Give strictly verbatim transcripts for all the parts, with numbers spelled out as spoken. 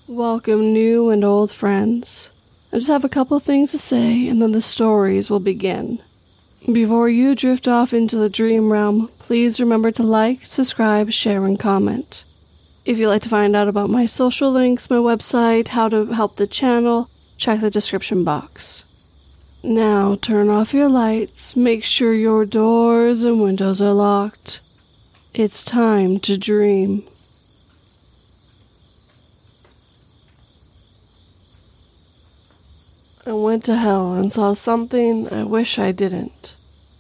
Welcome, new and old friends. I just have a couple things to say, and then the stories will begin. Before you drift off into the dream realm, please remember to like, subscribe, share, and comment. If you'd like to find out about my social links, my website, how to help the channel, check the description box. Now turn off your lights, make sure your doors and windows are locked. It's time to dream. I went to hell and saw something I wish I didn't.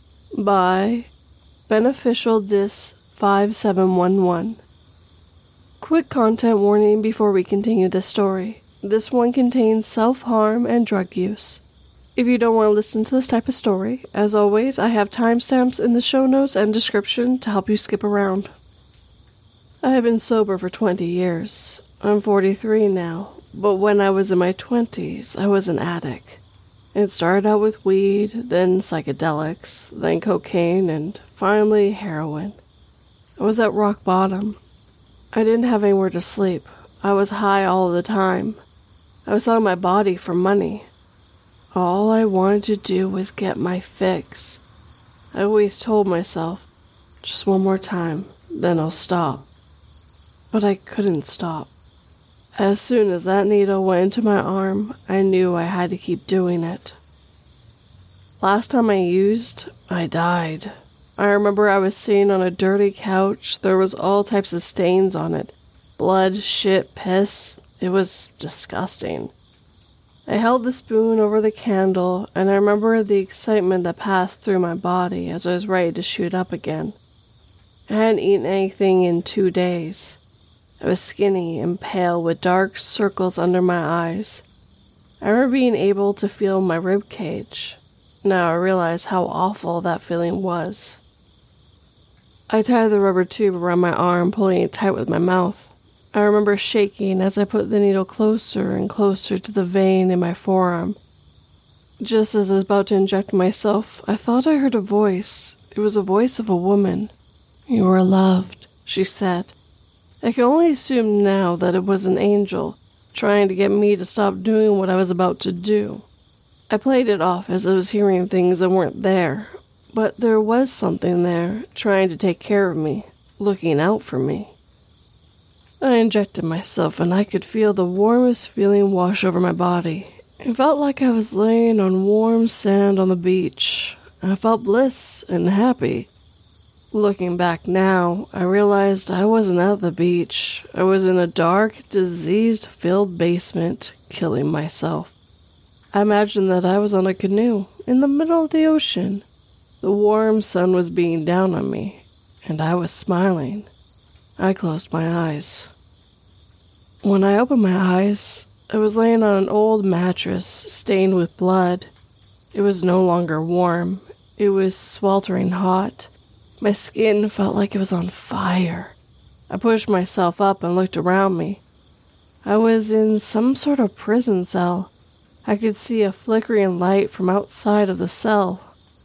By Beneficial Dis five seven one one. Quick content warning before we continue this story. This one contains self-harm and drug use. If you don't want to listen to this type of story, as always, I have timestamps in the show notes and description to help you skip around. I have been sober for twenty years. I'm forty-three now. But when I was in my twenties, I was an addict. It started out with weed, then psychedelics, then cocaine, and finally heroin. I was at rock bottom. I didn't have anywhere to sleep. I was high all the time. I was selling my body for money. All I wanted to do was get my fix. I always told myself, just one more time, then I'll stop. But I couldn't stop. As soon as that needle went into my arm, I knew I had to keep doing it. Last time I used, I died. I remember I was sitting on a dirty couch. There was all types of stains on it. Blood, shit, piss. It was disgusting. I held the spoon over the candle, and I remember the excitement that passed through my body as I was ready to shoot up again. I hadn't eaten anything in two days. I was skinny and pale with dark circles under my eyes. I remember being able to feel my rib cage. Now I realize how awful that feeling was. I tied the rubber tube around my arm, pulling it tight with my mouth. I remember shaking as I put the needle closer and closer to the vein in my forearm. Just as I was about to inject myself, I thought I heard a voice. It was a voice of a woman. "You are loved," she said. I can only assume now that it was an angel, trying to get me to stop doing what I was about to do. I played it off as I was hearing things that weren't there, but there was something there, trying to take care of me, looking out for me. I injected myself and I could feel the warmest feeling wash over my body. It felt like I was laying on warm sand on the beach. I felt bliss and happy. Looking back now, I realized I wasn't at the beach. I was in a dark, disease-filled basement, killing myself. I imagined that I was on a canoe, in the middle of the ocean. The warm sun was beating down on me, and I was smiling. I closed my eyes. When I opened my eyes, I was laying on an old mattress, stained with blood. It was no longer warm. It was sweltering hot. My skin felt like it was on fire. I pushed myself up and looked around me. I was in some sort of prison cell. I could see a flickering light from outside of the cell.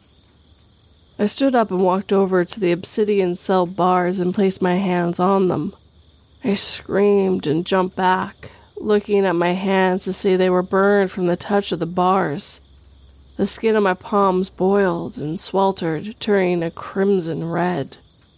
I stood up and walked over to the obsidian cell bars and placed my hands on them. I screamed and jumped back, looking at my hands to see they were burned from the touch of the bars. The skin on my palms boiled and sweltered, turning a crimson red.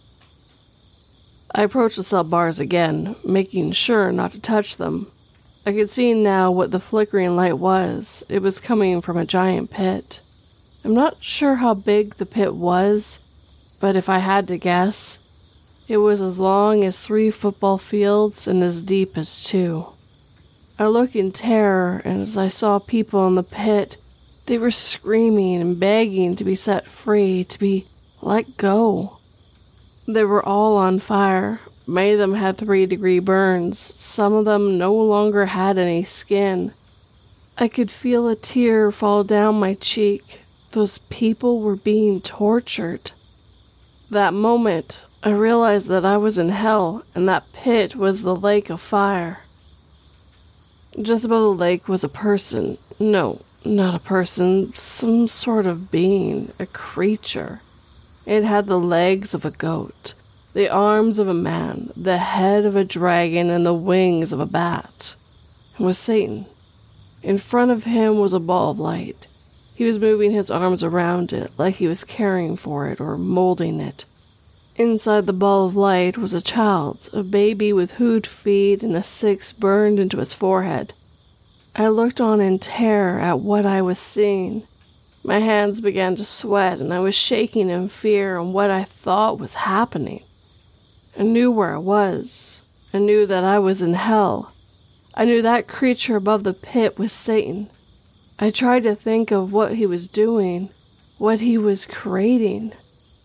I approached the cell bars again, making sure not to touch them. I could see now what the flickering light was. It was coming from a giant pit. I'm not sure how big the pit was, but if I had to guess, it was as long as three football fields and as deep as two. I looked in terror, and as I saw people in the pit, they were screaming and begging to be set free, to be let go. They were all on fire. Many of them had three-degree burns. Some of them no longer had any skin. I could feel a tear fall down my cheek. Those people were being tortured. That moment, I realized that I was in hell, and that pit was the lake of fire. Just above the lake was a person. No, not a person. Some sort of being. A creature. It had the legs of a goat, the arms of a man, the head of a dragon, and the wings of a bat. It was Satan. In front of him was a ball of light. He was moving his arms around it like he was caring for it or molding it. Inside the ball of light was a child, a baby with hued feet and a six burned into his forehead. I looked on in terror at what I was seeing. My hands began to sweat and I was shaking in fear on what I thought was happening. I knew where I was. I knew that I was in hell. I knew that creature above the pit was Satan. I tried to think of what he was doing, what he was creating.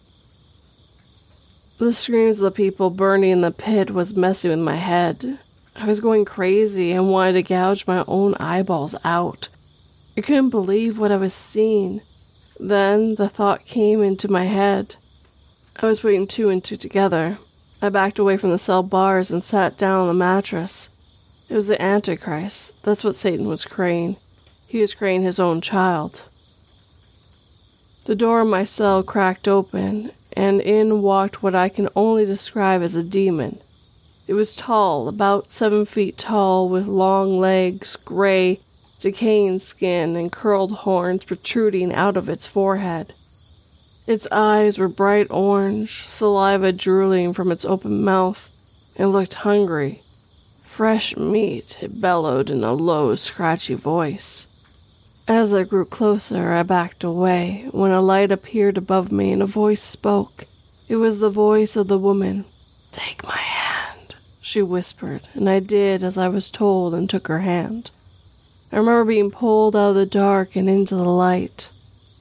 The screams of the people burning in the pit was messing with my head. I was going crazy and wanted to gouge my own eyeballs out. I couldn't believe what I was seeing. Then the thought came into my head. I was putting two and two together. I backed away from the cell bars and sat down on the mattress. It was the Antichrist. That's what Satan was creating. He was creating his own child. The door of my cell cracked open, and in walked what I can only describe as a demon. It was tall, about seven feet tall, with long legs, gray, decaying skin, and curled horns protruding out of its forehead. Its eyes were bright orange, saliva drooling from its open mouth. It looked hungry. Fresh meat, it bellowed in a low, scratchy voice. As I grew closer, I backed away, when a light appeared above me and a voice spoke. It was the voice of the woman. "Take my hand," she whispered, and I did as I was told and took her hand. I remember being pulled out of the dark and into the light.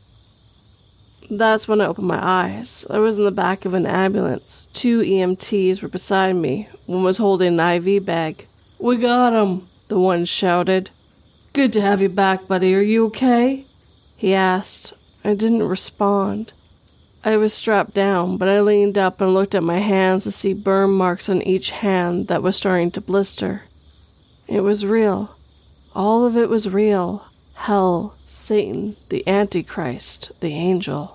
That's when I opened my eyes. I was in the back of an ambulance. Two E M Ts were beside me. One was holding an I V bag. "We got him," the one shouted. "Good to have you back, buddy. Are you okay?" he asked. I didn't respond. I was strapped down, but I leaned up and looked at my hands to see burn marks on each hand that was starting to blister. It was real. All of it was real. Hell, Satan, the Antichrist, the angel.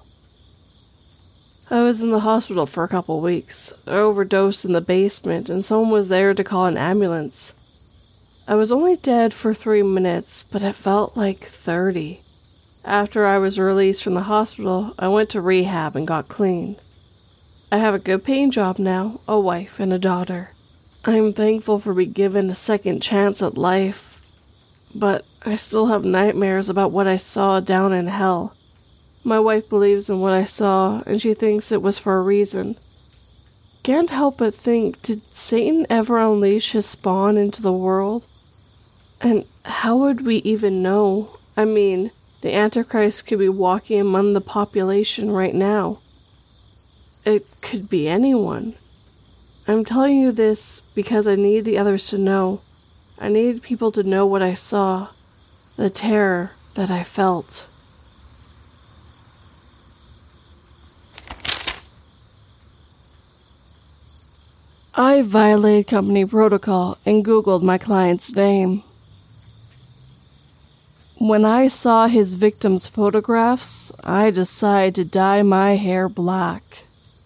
I was in the hospital for a couple weeks. I overdosed in the basement, and someone was there to call an ambulance. I was only dead for three minutes, but it felt like thirty. After I was released from the hospital, I went to rehab and got clean. I have a good paying job now, a wife and a daughter. I am thankful for being given a second chance at life, but I still have nightmares about what I saw down in hell. My wife believes in what I saw, and she thinks it was for a reason. Can't help but think, did Satan ever unleash his spawn into the world? And how would we even know? I mean, the Antichrist could be walking among the population right now. It could be anyone. I'm telling you this because I need the others to know. I need people to know what I saw, the terror that I felt. I violated company protocol and Googled my client's name. When I saw his victims' photographs, I decided to dye my hair black.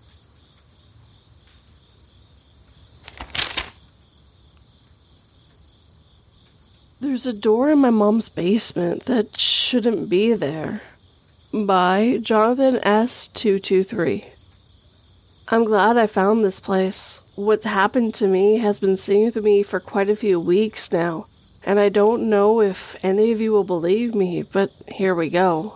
There's a door in my mom's basement that shouldn't be there. By Jonathan S two two three. I'm glad I found this place. What's happened to me has been sitting with me for quite a few weeks now, and I don't know if any of you will believe me, but here we go.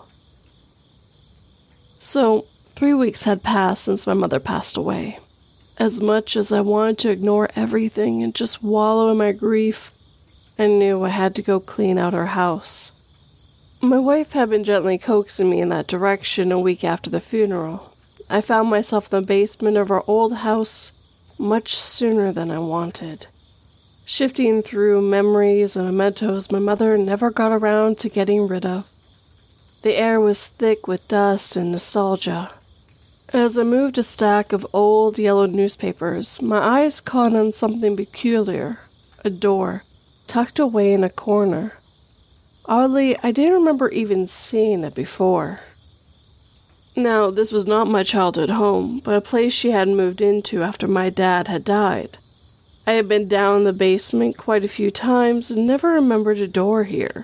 So, three weeks had passed since my mother passed away. As much as I wanted to ignore everything and just wallow in my grief, I knew I had to go clean out her house. My wife had been gently coaxing me in that direction a week after the funeral. I found myself in the basement of our old house much sooner than I wanted. Shifting through memories and mementos my mother never got around to getting rid of. The air was thick with dust and nostalgia. As I moved a stack of old yellow newspapers, my eyes caught on something peculiar, a door, tucked away in a corner. Oddly, I didn't remember even seeing it before. Now, this was not my childhood home, but a place she had moved into after my dad had died. I had been down the basement quite a few times and never remembered a door here.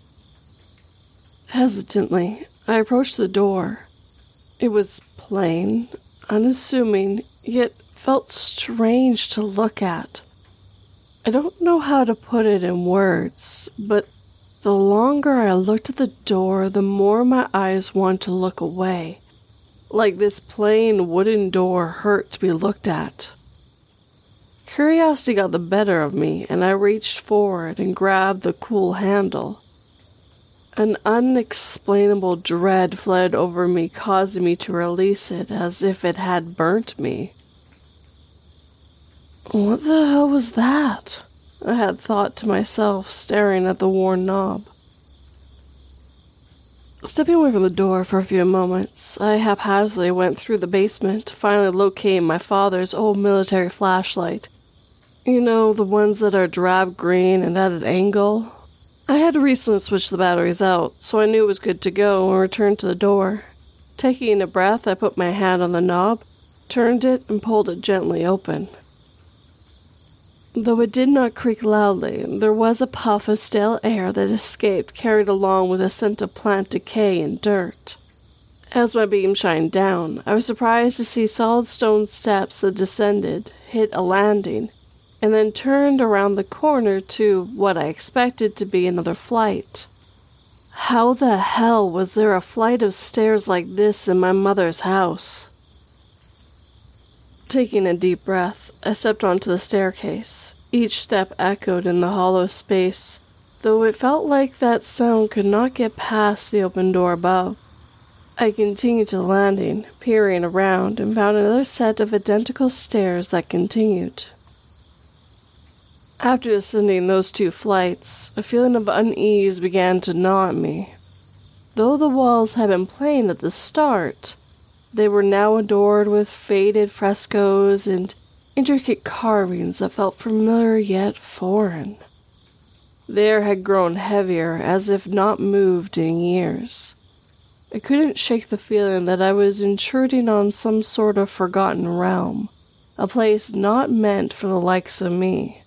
Hesitantly, I approached the door. It was plain, unassuming, yet felt strange to look at. I don't know how to put it in words, but the longer I looked at the door, the more my eyes wanted to look away, like this plain wooden door hurt to be looked at. Curiosity got the better of me, and I reached forward and grabbed the cool handle. An unexplainable dread fled over me, causing me to release it as if it had burnt me. What the hell was that? I had thought to myself, staring at the worn knob. Stepping away from the door for a few moments, I haphazardly went through the basement, finally locating my father's old military flashlight. You know, the ones that are drab green and at an angle? I had recently switched the batteries out, so I knew it was good to go and returned to the door. Taking a breath, I put my hand on the knob, turned it, and pulled it gently open. Though it did not creak loudly, there was a puff of stale air that escaped, carried along with a scent of plant decay and dirt. As my beam shined down, I was surprised to see solid stone steps that descended, hit a landing, and then turned around the corner to what I expected to be another flight. How the hell was there a flight of stairs like this in my mother's house? Taking a deep breath, I stepped onto the staircase. Each step echoed in the hollow space, though it felt like that sound could not get past the open door above. I continued to the landing, peering around, and found another set of identical stairs that continued. After descending those two flights, a feeling of unease began to gnaw at me. Though the walls had been plain at the start, they were now adorned with faded frescoes and intricate carvings that felt familiar yet foreign. The air had grown heavier, as if not moved in years. I couldn't shake the feeling that I was intruding on some sort of forgotten realm, a place not meant for the likes of me.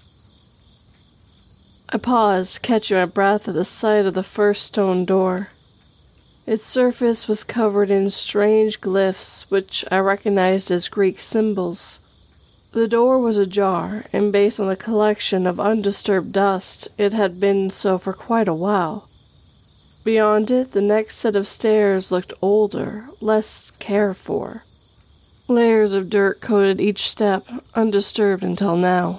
I paused, catching my breath at the sight of the first stone door. Its surface was covered in strange glyphs, which I recognized as Greek symbols. The door was ajar, and based on the collection of undisturbed dust, it had been so for quite a while. Beyond it, the next set of stairs looked older, less cared for. Layers of dirt coated each step, undisturbed until now.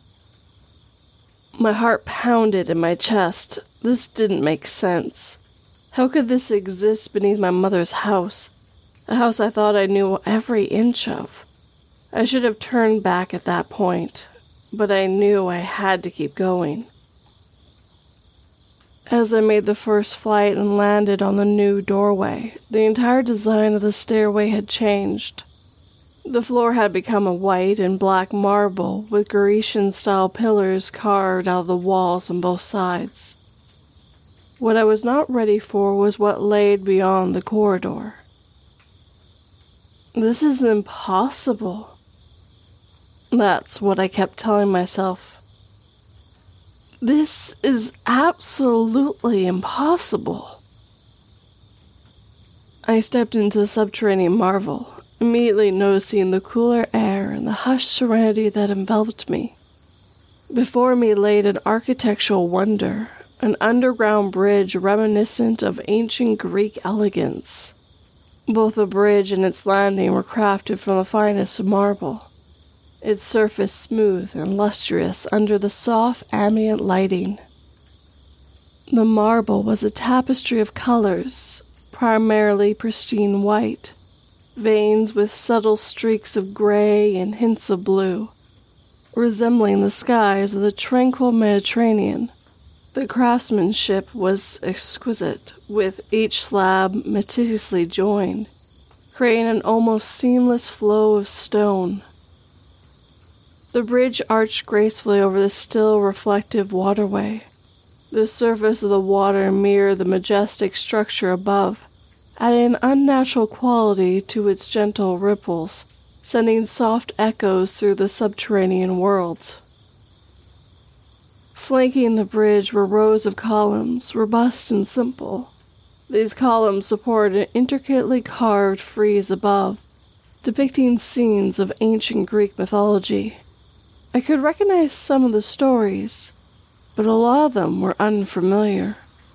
My heart pounded in my chest. This didn't make sense. How could this exist beneath my mother's house? A house I thought I knew every inch of. I should have turned back at that point, but I knew I had to keep going. As I made the first flight and landed on the new doorway, the entire design of the stairway had changed. The floor had become a white and black marble with Grecian-style pillars carved out of the walls on both sides. What I was not ready for was what lay beyond the corridor. This is impossible. That's what I kept telling myself. This is absolutely impossible. I stepped into the subterranean marvel, immediately noticing the cooler air and the hushed serenity that enveloped me. Before me laid an architectural wonder, an underground bridge reminiscent of ancient Greek elegance. Both the bridge and its landing were crafted from the finest of marble, its surface smooth and lustrous under the soft ambient lighting. The marble was a tapestry of colors, primarily pristine white, veins with subtle streaks of gray and hints of blue, resembling the skies of the tranquil Mediterranean. The craftsmanship was exquisite, with each slab meticulously joined, creating an almost seamless flow of stone. The bridge arched gracefully over the still, reflective waterway. The surface of the water mirrored the majestic structure above, adding an unnatural quality to its gentle ripples sending soft echoes through the subterranean world. Flanking the bridge were rows of columns, robust and simple. These columns supported an intricately carved frieze above, depicting scenes of ancient Greek mythology. I could recognize some of the stories, but a lot of them were unfamiliar.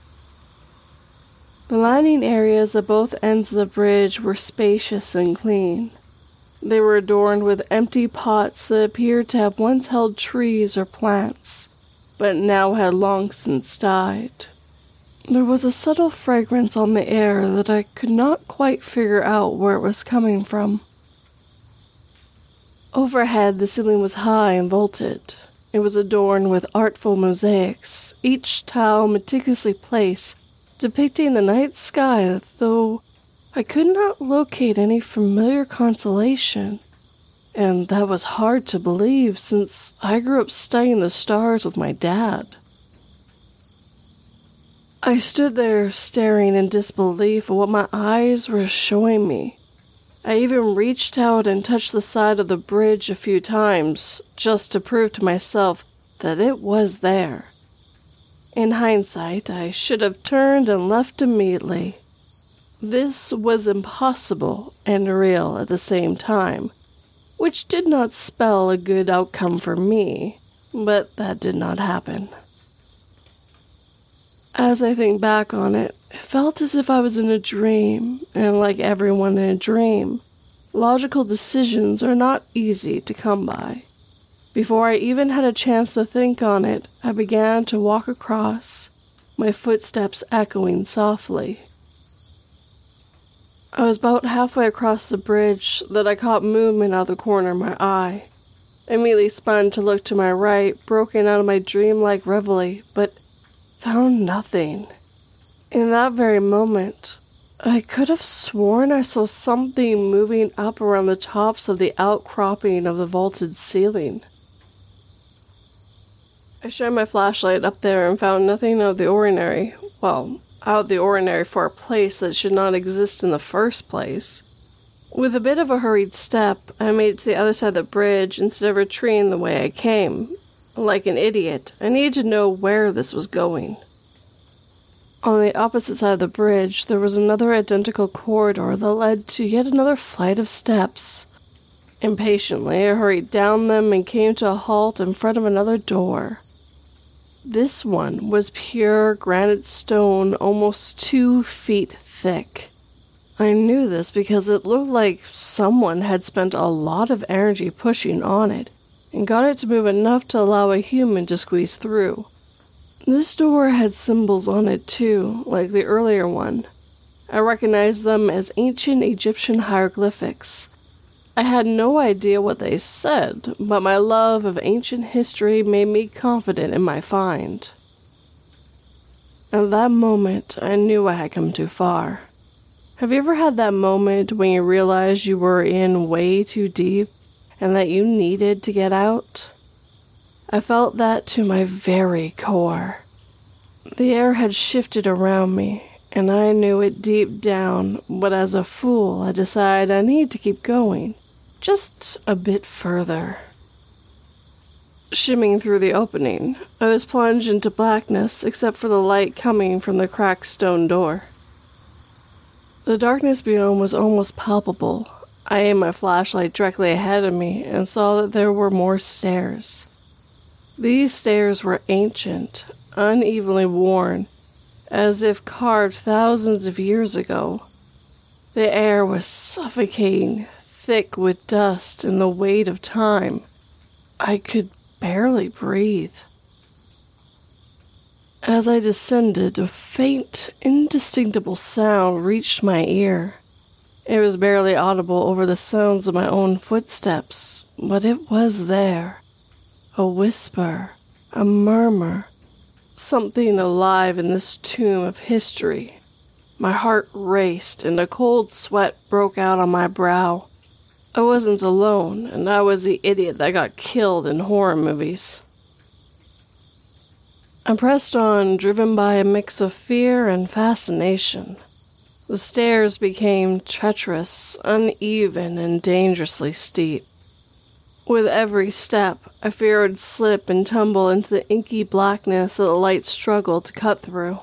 The lining areas at both ends of the bridge were spacious and clean. They were adorned with empty pots that appeared to have once held trees or plants, but now had long since died. There was a subtle fragrance on the air that I could not quite figure out where it was coming from. Overhead, the ceiling was high and vaulted. It was adorned with artful mosaics, each tile meticulously placed, depicting the night sky, though I could not locate any familiar constellation. And that was hard to believe since I grew up studying the stars with my dad. I stood there staring in disbelief at what my eyes were showing me. I even reached out and touched the side of the bridge a few times, just to prove to myself that it was there. In hindsight, I should have turned and left immediately. This was impossible and real at the same time, which did not spell a good outcome for me, but that did not happen. As I think back on it, it felt as if I was in a dream, and like everyone in a dream, logical decisions are not easy to come by. Before I even had a chance to think on it, I began to walk across, my footsteps echoing softly. I was about halfway across the bridge that I caught movement out of the corner of my eye. I immediately spun to look to my right, broken out of my dreamlike reverie, but found nothing. In that very moment, I could have sworn I saw something moving up around the tops of the outcropping of the vaulted ceiling. I shined my flashlight up there and found nothing out of the ordinary. Well, out of the ordinary for a place that should not exist in the first place. With a bit of a hurried step, I made it to the other side of the bridge instead of retreating the way I came. Like an idiot, I needed to know where this was going. On the opposite side of the bridge, there was another identical corridor that led to yet another flight of steps. Impatiently, I hurried down them and came to a halt in front of another door. This one was pure granite stone, almost two feet thick. I knew this because it looked like someone had spent a lot of energy pushing on it, and got it to move enough to allow a human to squeeze through. This door had symbols on it too, like the earlier one. I recognized them as ancient Egyptian hieroglyphics. I had no idea what they said, but my love of ancient history made me confident in my find. At that moment, I knew I had come too far. Have you ever had that moment when you realized you were in way too deep and that you needed to get out? I felt that to my very core. The air had shifted around me, and I knew it deep down, but as a fool, I decided I need to keep going, just a bit further. Shimming through the opening, I was plunged into blackness except for the light coming from the cracked stone door. The darkness beyond was almost palpable. I aimed my flashlight directly ahead of me and saw that there were more stairs. These stairs were ancient, unevenly worn, as if carved thousands of years ago. The air was suffocating, thick with dust and the weight of time. I could barely breathe. As I descended, a faint, indistinguishable sound reached my ear. It was barely audible over the sounds of my own footsteps, but it was there. A whisper, a murmur, something alive in this tomb of history. My heart raced and a cold sweat broke out on my brow. I wasn't alone, and I was the idiot that got killed in horror movies. I pressed on, driven by a mix of fear and fascination. The stairs became treacherous, uneven, and dangerously steep. With every step, I feared I'd slip and tumble into the inky blackness that the light struggled to cut through.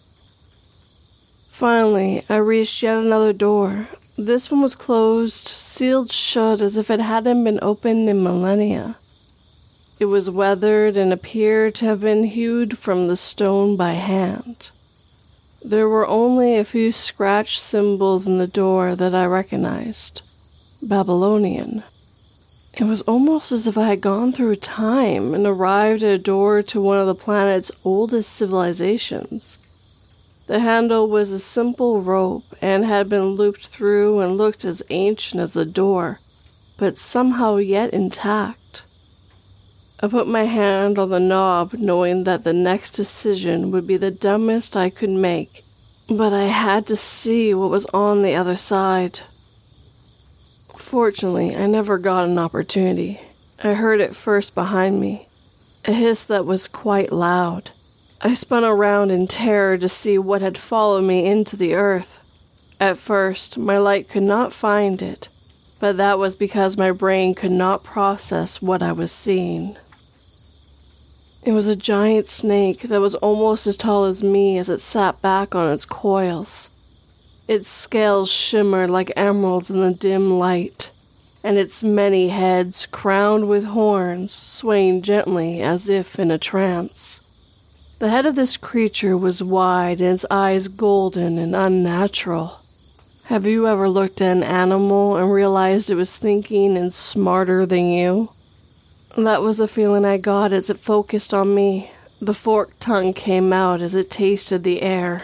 Finally, I reached yet another door. This one was closed, sealed shut as if it hadn't been opened in millennia. It was weathered and appeared to have been hewed from the stone by hand. There were only a few scratched symbols in the door that I recognized. Babylonian. It was almost as if I had gone through time and arrived at a door to one of the planet's oldest civilizations. The handle was a simple rope and had been looped through and looked as ancient as the door, but somehow yet intact. I put my hand on the knob, knowing that the next decision would be the dumbest I could make, but I had to see what was on the other side. Fortunately, I never got an opportunity. I heard it first behind me, a hiss that was quite loud. I spun around in terror to see what had followed me into the earth. At first, my light could not find it, but that was because my brain could not process what I was seeing. It was a giant snake that was almost as tall as me as it sat back on its coils. Its scales shimmered like emeralds in the dim light, and its many heads, crowned with horns, swaying gently as if in a trance. The head of this creature was wide and its eyes golden and unnatural. Have you ever looked at an animal and realized it was thinking and smarter than you? That was the feeling I got as it focused on me. The forked tongue came out as it tasted the air.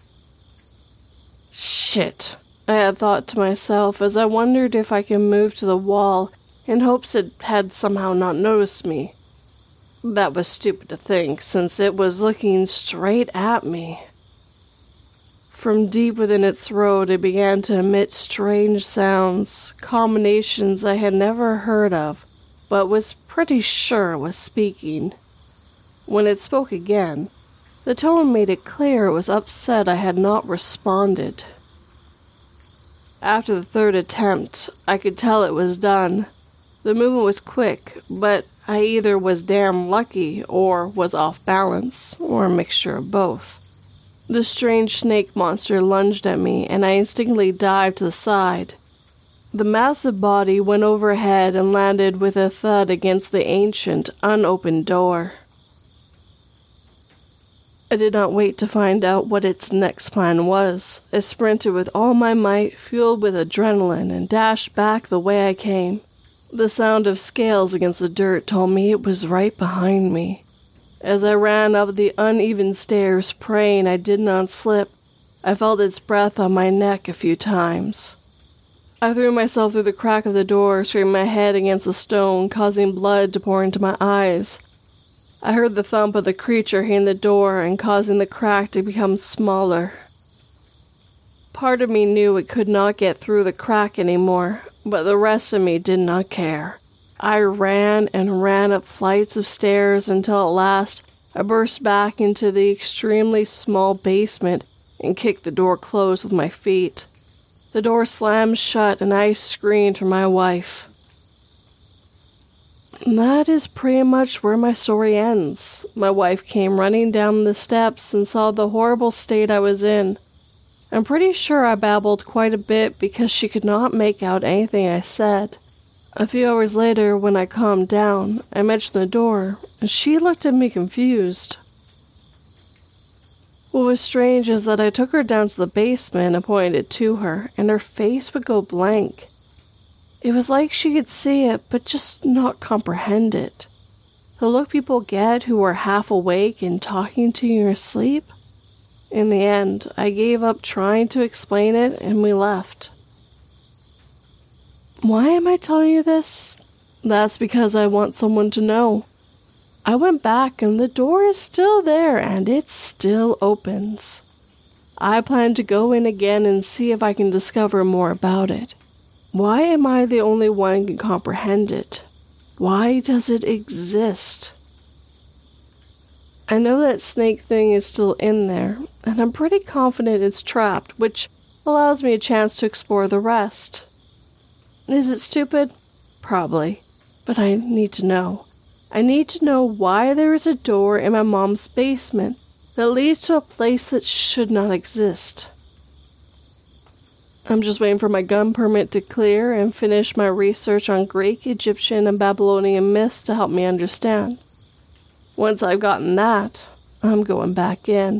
Shit, I had thought to myself as I wondered if I could move to the wall in hopes it had somehow not noticed me. That was stupid to think, since it was looking straight at me. From deep within its throat, it began to emit strange sounds, combinations I had never heard of, but was pretty sure was speaking. When it spoke again, the tone made it clear it was upset I had not responded. After the third attempt, I could tell it was done. The movement was quick, but I either was damn lucky or was off balance, or a mixture of both. The strange snake monster lunged at me, and I instinctively dived to the side. The massive body went overhead and landed with a thud against the ancient, unopened door. I did not wait to find out what its next plan was. I sprinted with all my might, fueled with adrenaline, and dashed back the way I came. The sound of scales against the dirt told me it was right behind me. As I ran up the uneven stairs, praying I did not slip, I felt its breath on my neck a few times. I threw myself through the crack of the door, scraping my head against the stone, causing blood to pour into my eyes. I heard the thump of the creature hitting the door and causing the crack to become smaller. Part of me knew it could not get through the crack anymore, but the rest of me did not care. I ran and ran up flights of stairs until at last I burst back into the extremely small basement and kicked the door closed with my feet. The door slammed shut and I screamed for my wife. That is pretty much where my story ends. My wife came running down the steps and saw the horrible state I was in. I'm pretty sure I babbled quite a bit because she could not make out anything I said. A few hours later, when I calmed down, I mentioned the door, and she looked at me confused. What was strange is that I took her down to the basement and pointed it to her, and her face would go blank. It was like she could see it, but just not comprehend it. The look people get who are half awake and talking to you in your sleep. In the end, I gave up trying to explain it, and we left. Why am I telling you this? That's because I want someone to know. I went back, and the door is still there, and it still opens. I plan to go in again and see if I can discover more about it. Why am I the only one who can comprehend it? Why does it exist? I know that snake thing is still in there, and I'm pretty confident it's trapped, which allows me a chance to explore the rest. Is it stupid? Probably. But I need to know. I need to know why there is a door in my mom's basement that leads to a place that should not exist. I'm just waiting for my gun permit to clear and finish my research on Greek, Egyptian, and Babylonian myths to help me understand. Once I've gotten that, I'm going back in.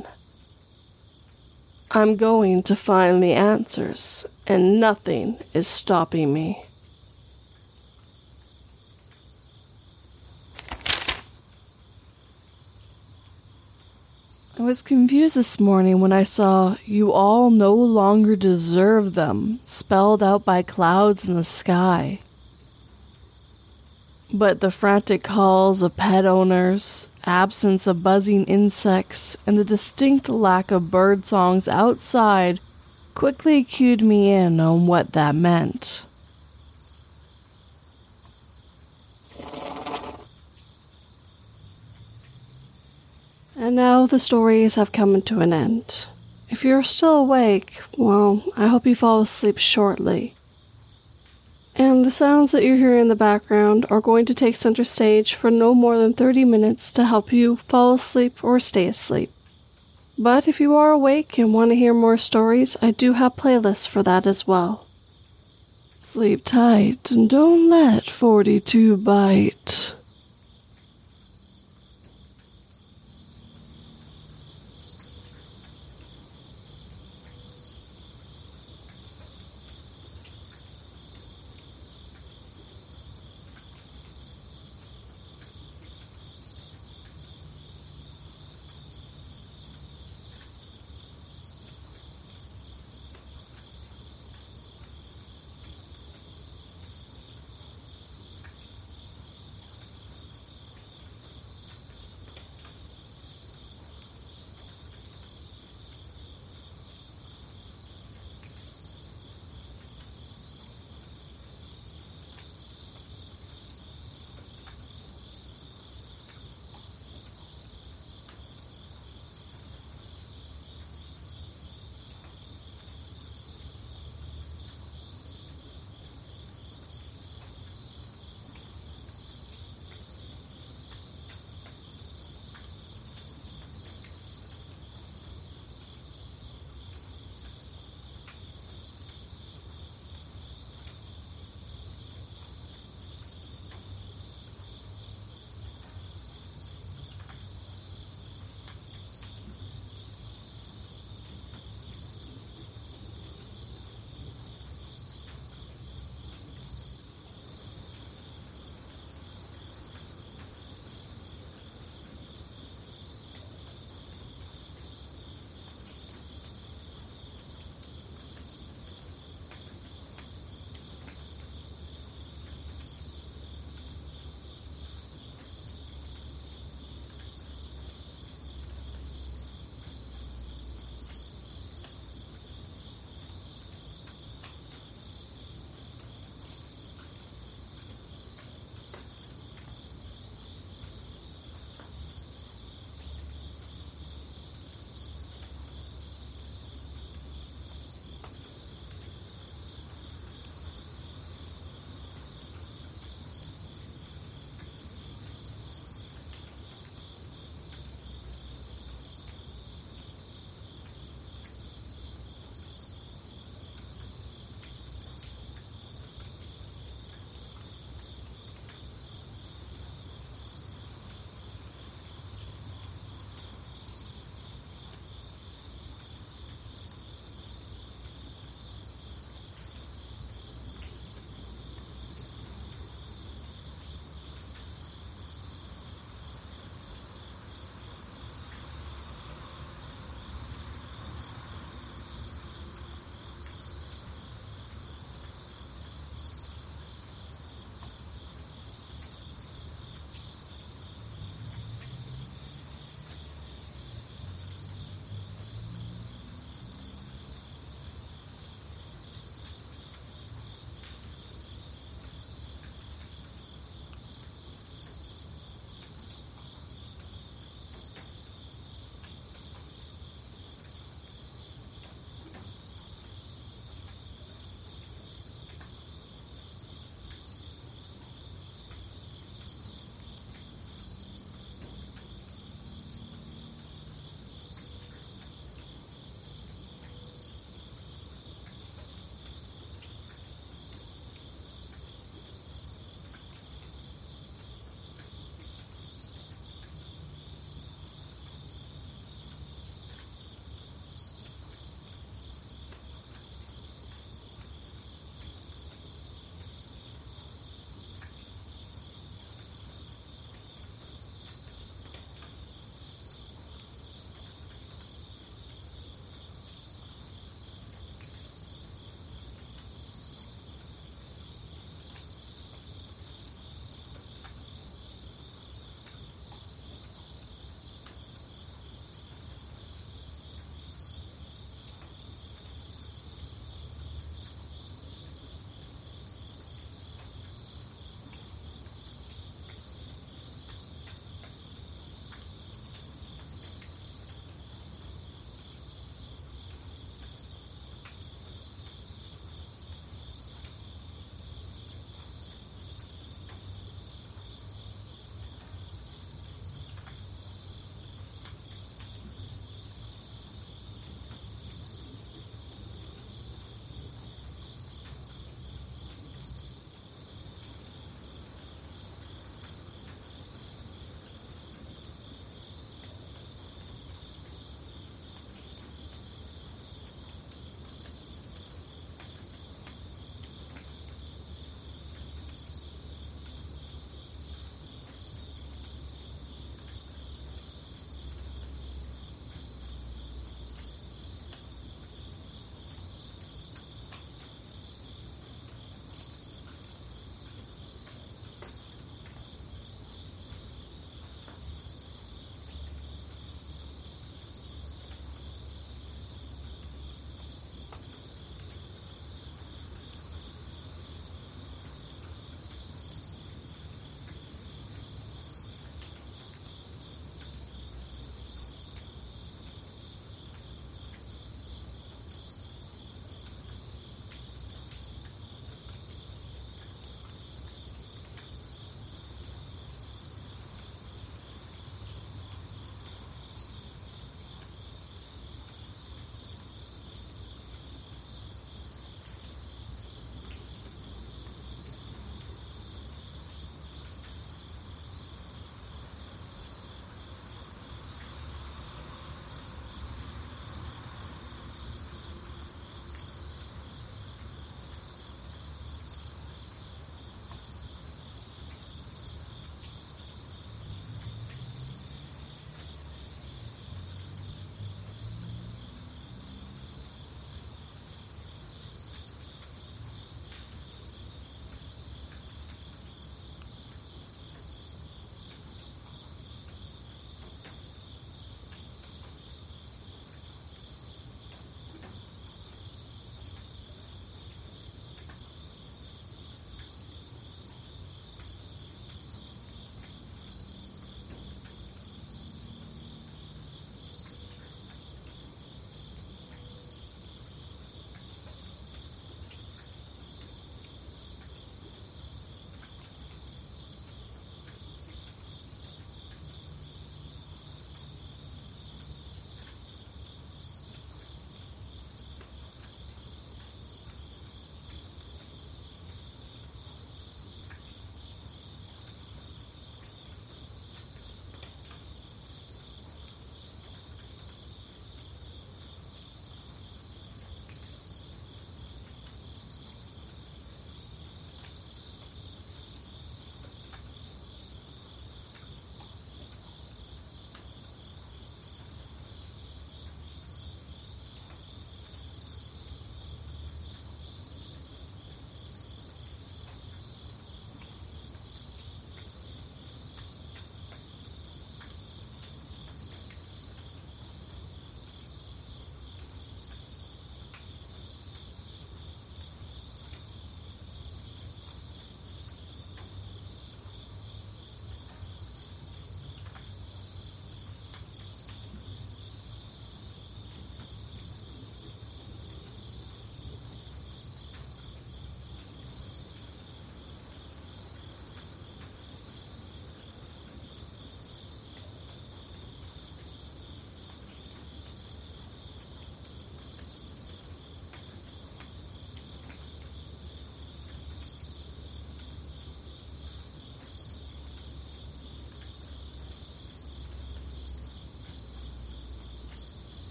I'm going to find the answers, and nothing is stopping me. I was confused this morning when I saw "you all no longer deserve them" spelled out by clouds in the sky. But the frantic calls of pet owners, absence of buzzing insects, and the distinct lack of bird songs outside quickly cued me in on what that meant. And now the stories have come to an end. If you're still awake, well, I hope you fall asleep shortly. And the sounds that you hear in the background are going to take center stage for no more than thirty minutes to help you fall asleep or stay asleep. But if you are awake and want to hear more stories, I do have playlists for that as well. Sleep tight and don't let forty-two bite.